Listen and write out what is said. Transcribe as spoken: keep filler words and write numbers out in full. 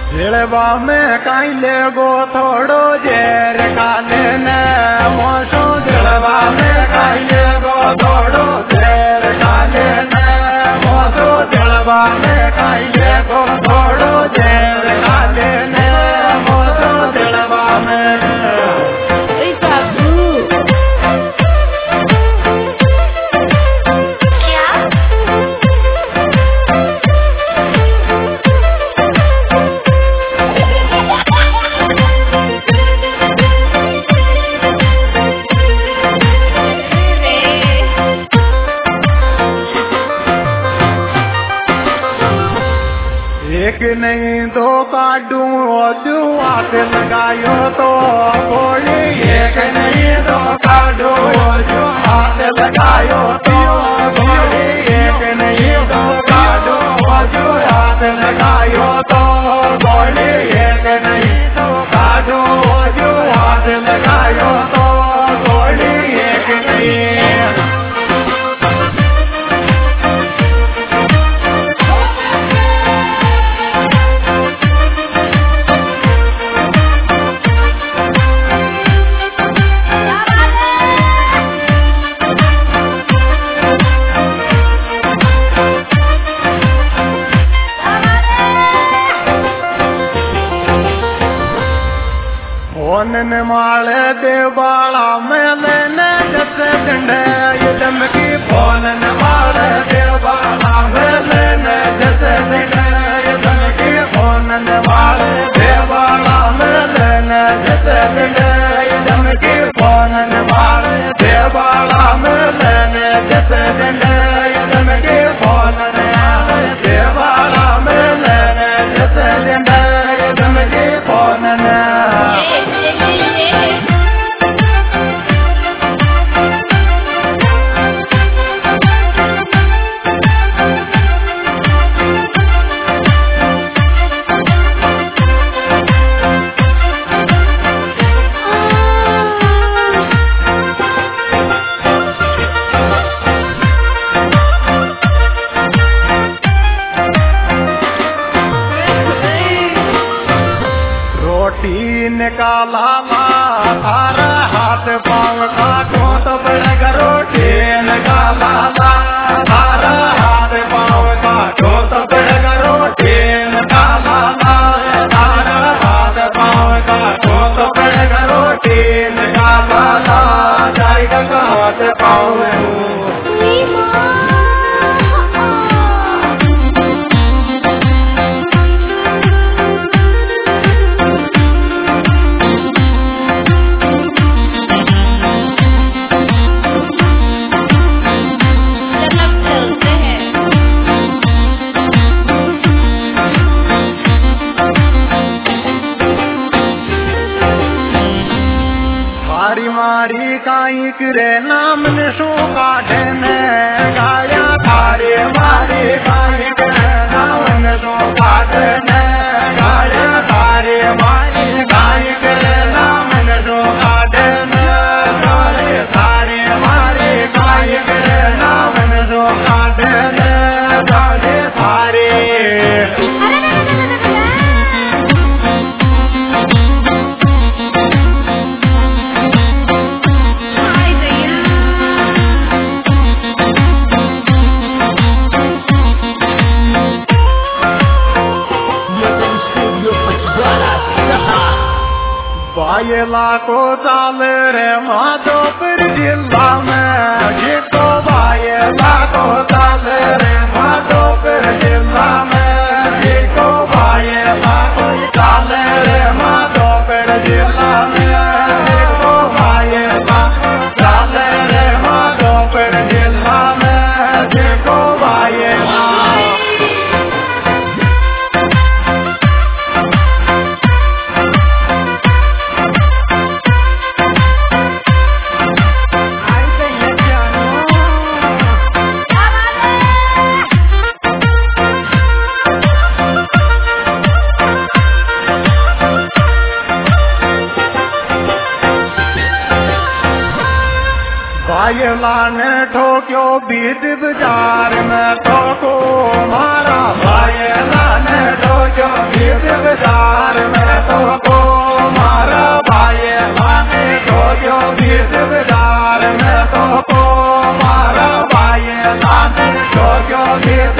झेड़वा में काई ले गो थोड़ो जेर काले ने मोशो झेड़वा में काई ले गो थोड़ो जेर काले ने मोशो झेड़वा में काई ले गो थोड़ो जेर काले ने मोशो झेड़वा में एक नहीं दो काटू दू हाथ लगायो तो कोई एक नहीं दो काटू दू हाथ लगायो तो कोई एक नहीं दो काटू दू हाथ लगायो तो कोई एक नहीं दो काटू दू हाथ लगायो तो कोई एक नहीं फोन माले दे बाला मेले ने जैसे डंडे ये चमकी फोन माले दे बाला मेले ने जैसे डंडे ये चमकी फोन माले दे बाला मेले ने जैसे डंडे ये चमकी फोन माले दे बाला मेले ने जैसे डंडे ये चमकी फोन माले दे बाला मेले ने जैसे डंडे ये चमकी फोन निकाला थारा हाथ पाँव काटो तो बड़ा रोटी निकाला थारा हाथ पाँव काटो तो बड़ा रोटी निकाला थारा हाथ पाँव काटो तो बड़ा रोटी निकाला जाएगा हाथ पाँव मारी काई करे नाम ने शो काटे ने गाया थारे मारी काई करे नाम ने शो काटे ने गाया थारे मारी काई करे नाम ने शो काटे ने गाया थारे मारी काई करे नाम ने शो काटे ने गाया थारे बायला को चाल रे माधोपुर जिला में जितो बायला को चाल रे माधोपुर जिला में जितो बायला को चाल रे माधोपुर जिला में जितो बायला चाल रे माधोपुर जिला में जितो बायला बायला ने ठोक्यो बीच बाजार में ठोको मारा बायला ने ठोक्यो बीच बाजार तान शोक्यो भेद